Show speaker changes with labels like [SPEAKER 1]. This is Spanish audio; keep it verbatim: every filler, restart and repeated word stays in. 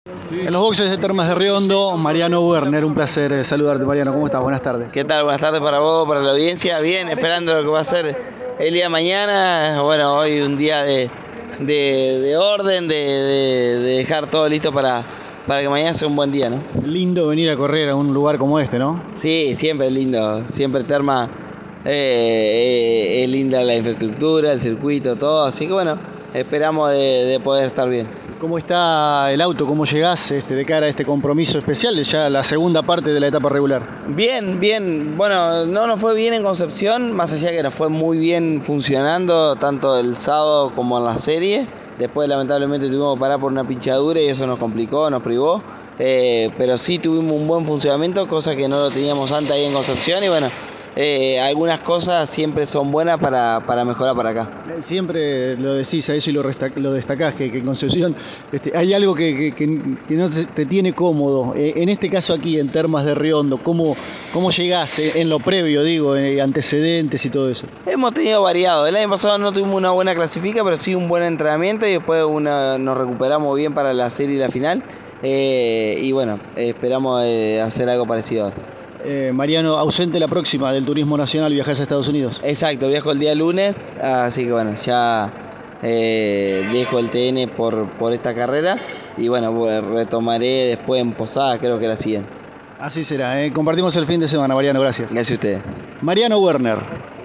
[SPEAKER 1] En los boxes de Termas de Riondo, Mariano Werner, un placer eh, saludarte, Mariano. ¿Cómo estás? Buenas tardes.
[SPEAKER 2] ¿Qué tal? Buenas tardes para vos, para la audiencia. Bien, esperando lo que va a ser el día de mañana. Bueno, hoy un día de, de, de orden, de, de, de dejar todo listo para, para que mañana sea un buen día, ¿no?
[SPEAKER 1] Lindo venir a correr a un lugar como este, ¿no?
[SPEAKER 2] Sí, siempre es lindo. Siempre Terma eh, eh, es linda la infraestructura, el circuito, todo. Así que bueno, esperamos de, de poder estar bien.
[SPEAKER 1] ¿Cómo está el auto? ¿Cómo llegás este, de cara a este compromiso especial? Ya la segunda parte de la etapa regular.
[SPEAKER 2] Bien, bien. Bueno, no nos fue bien en Concepción, más allá que nos fue muy bien funcionando, tanto el sábado como en la serie. Después lamentablemente tuvimos que parar por una pinchadura y eso nos complicó, nos privó. Eh, pero sí tuvimos un buen funcionamiento, cosa que no lo teníamos antes ahí en Concepción. Y bueno, eh, algunas cosas siempre son buenas para, para mejorar para acá.
[SPEAKER 1] Siempre lo decís a eso y lo, lo destacás, que, que en Concepción este, hay algo que, que, que no te tiene cómodo. Eh, en este caso aquí, en Termas de Riondo, ¿cómo, cómo llegás eh, en lo previo, digo, eh, antecedentes y todo eso?
[SPEAKER 2] Hemos tenido variado. El año pasado no tuvimos una buena clasifica, pero sí un buen entrenamiento y después una, nos recuperamos bien para la serie y la final. Eh, y bueno, esperamos eh, hacer algo parecido ahora.
[SPEAKER 1] Eh, Mariano, ausente la próxima del Turismo Nacional, viajás a Estados Unidos.
[SPEAKER 2] Exacto, viajo el día lunes, así que bueno, ya eh, dejo el T N por, por esta carrera y bueno, retomaré después en Posadas, creo que la siguiente.
[SPEAKER 1] Así será, ¿eh? Compartimos el fin de semana, Mariano, gracias.
[SPEAKER 2] Gracias a ustedes.
[SPEAKER 1] Mariano Werner.